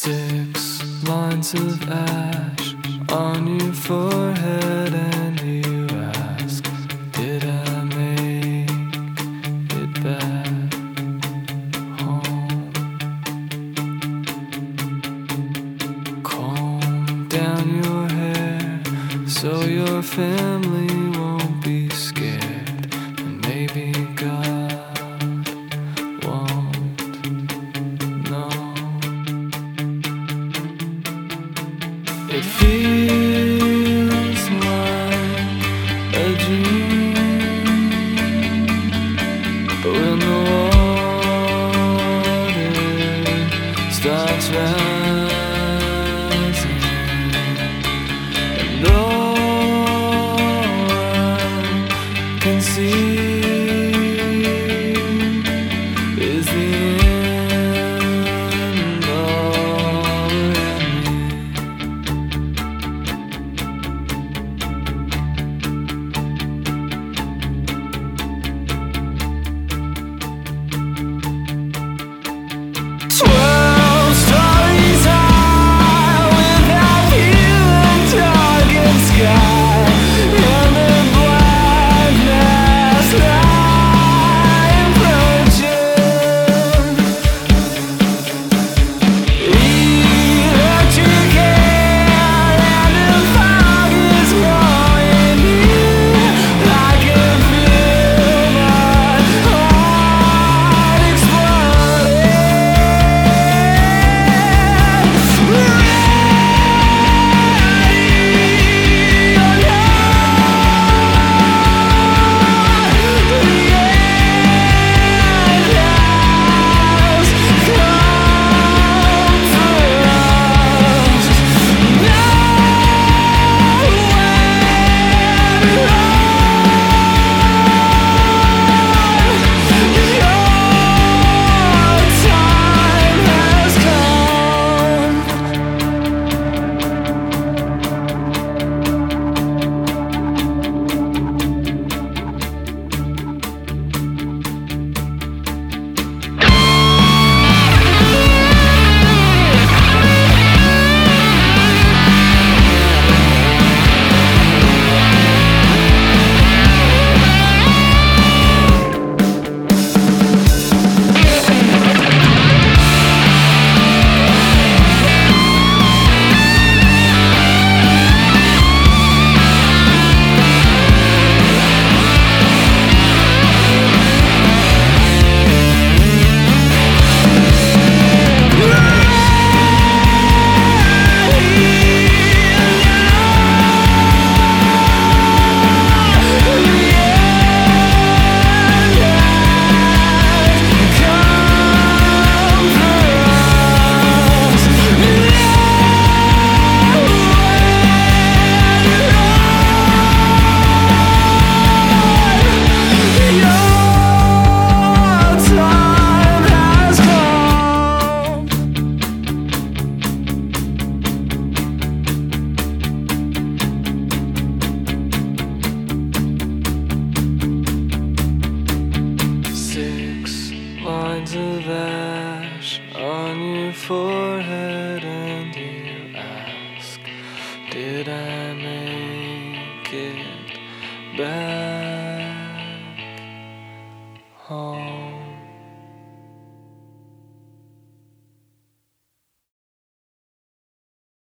6 lines of ash on your forehead, and you ask, did I make it back home? Comb down your hair so your family won't be scared, and maybe God won't know. It feels like a dream, but when the water starts rising, and all I can see is the end already. Lines of ash on your forehead, and you ask, did I make it back?